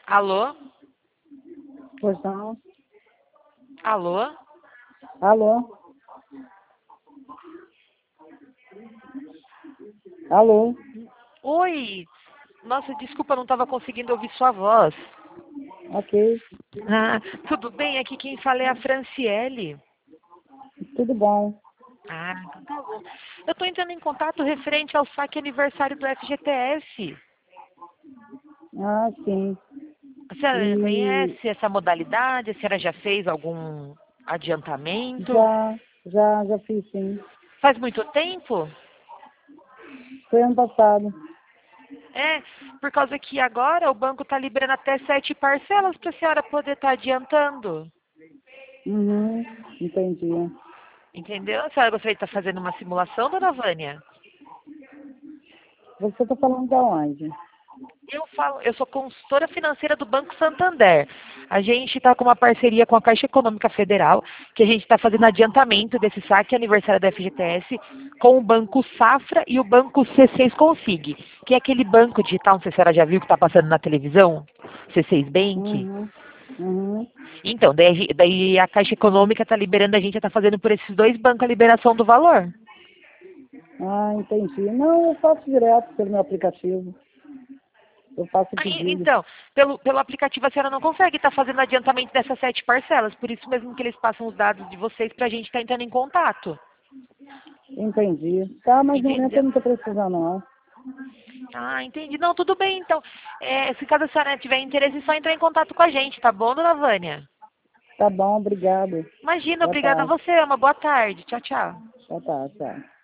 Alô? Pois não. Alô? Alô? Alô? Oi! Nossa, desculpa, não estava conseguindo ouvir sua voz. Ok. Ah, tudo bem? Aqui quem fala é a Franciele. Tudo bom. Ah, então tá bom. Eu estou entrando em contato referente ao saque aniversário do FGTS. Ah, sim. A senhora E conhece essa modalidade? A senhora já fez algum adiantamento? já fiz, sim. Faz muito tempo? Foi ano passado. É, por causa que agora o banco está liberando até 7 parcelas para a senhora poder estar adiantando. Uhum, entendi. Entendeu? A senhora gostaria de estar fazendo uma simulação, dona Vânia? Você está falando de onde? Eu sou consultora financeira do Banco Santander. A gente está com uma parceria com a Caixa Econômica Federal, que a gente está fazendo adiantamento desse saque aniversário da FGTS com o Banco Safra e o Banco C6 Consig, que é aquele banco digital, não sei se a senhora já viu que está passando na televisão, C6 Bank. Uhum, uhum. Então, daí a Caixa Econômica está liberando a gente, está fazendo por esses dois bancos a liberação do valor. Ah, entendi. Não, eu faço direto pelo meu aplicativo. Eu faço o pedido. Então, pelo aplicativo a senhora não consegue estar fazendo adiantamento dessas 7 parcelas, por isso mesmo que eles passam os dados de vocês para a gente estar entrando em contato. Entendi. Tá, mas no momento eu Entendeu? não estou precisando, não. Ah, entendi. Não, tudo bem, então. Se caso a senhora tiver interesse, é só entrar em contato com a gente, tá bom, dona Vânia? Tá bom, obrigado. Imagina, Boa obrigada a tarde. você. Uma boa tarde. Tchau, tchau. Boa tarde, tchau.